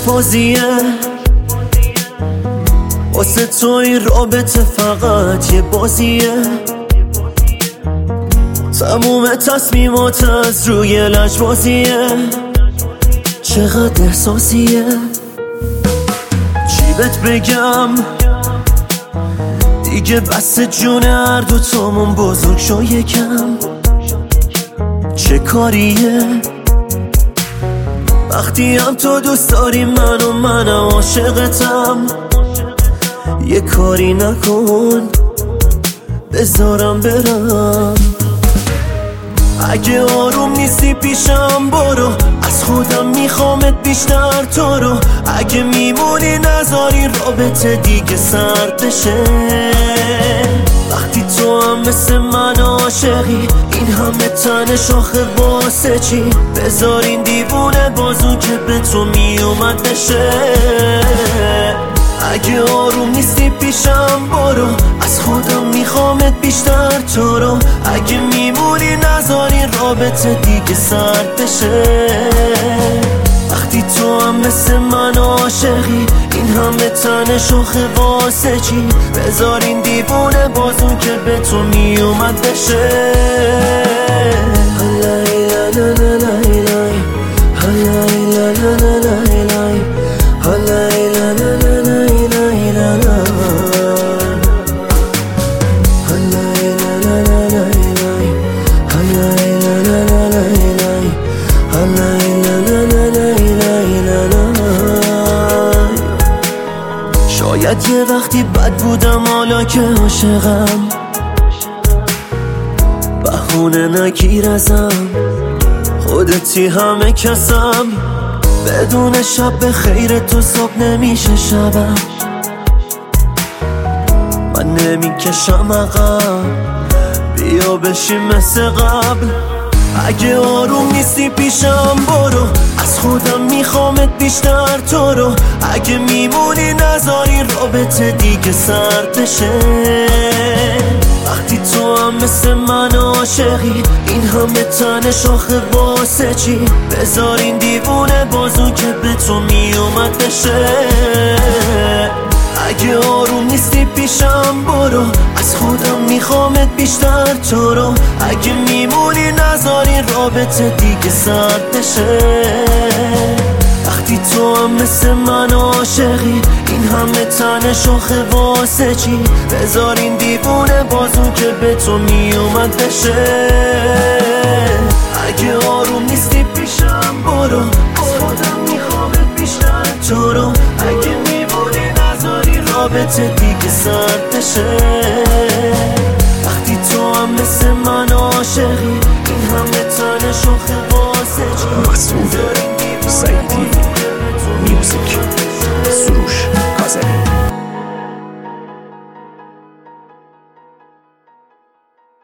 بازیه، واسه تو این رابطه فقط یه بازیه. تموم تصمیمات از روی لجبازیه، چقدر احساسیه. چی بهت بگم دیگه بس جون هر دوتامون بزرگ شو یکم. چه کاریه وقتی هم تو دوست داری منم عاشقتم. یه کاری نکن بذارم برم. اگه آروم نیستی پیشم برو، از خودم میخوامت بیشتر تو رو. اگه میمونی نذاری رابطه دیگه سرد بشه. وقتی تو هم مثل من عاشقی، این همه تن شاخه واسه چی؟ بذار این دیوونه بازو که به تو میومد بشه. اگه آروم نیستی پیشم برو، از خودم میخوامت بیشتر تو رو. اگه میمونی نذاری رابطه دیگه سرد بشه. وقتی تو هم مثل من عاشقی، این همه تن شاخه واسه چی؟ بذار این دیوونه بازون که به تو میومد بشه. شاید یه وقتی بد بودم، حالا که عاشقم بهونه نگیر ازم. خودتی همه کسم، بدون شب به خیر تو صبح نمیشه شبم. من نمیکشم عقب، بیا بشیم مثل قبل. اگه آروم نیستی پیشم برو، از خودم میخوامت بیشتر تو رو. اگه میمونی نذاری رابطه دیگه سرد بشه. وقتی تو هم مثل من عاشقی، این همه تن شاخه واسه چی؟ بذار این دیوونه بازو که به تو میومد بشه. اگه آروم نیستی پیشم برو، از خودم میخوامت بیشتر تو رو. اگه میمونی نذاری رابطه دیگه سرد بشه. وقتی تو هم مثل من عاشقی، این همه تن شاخه واسه چی؟ بذار این دیوونه بازون که به تو میومد بشه. اگه آروم نیستی پیشم برو، از خودم میخوامت بیشتر تو رو. اگه میمونی نذاری رابطه دیگه سرد بشه.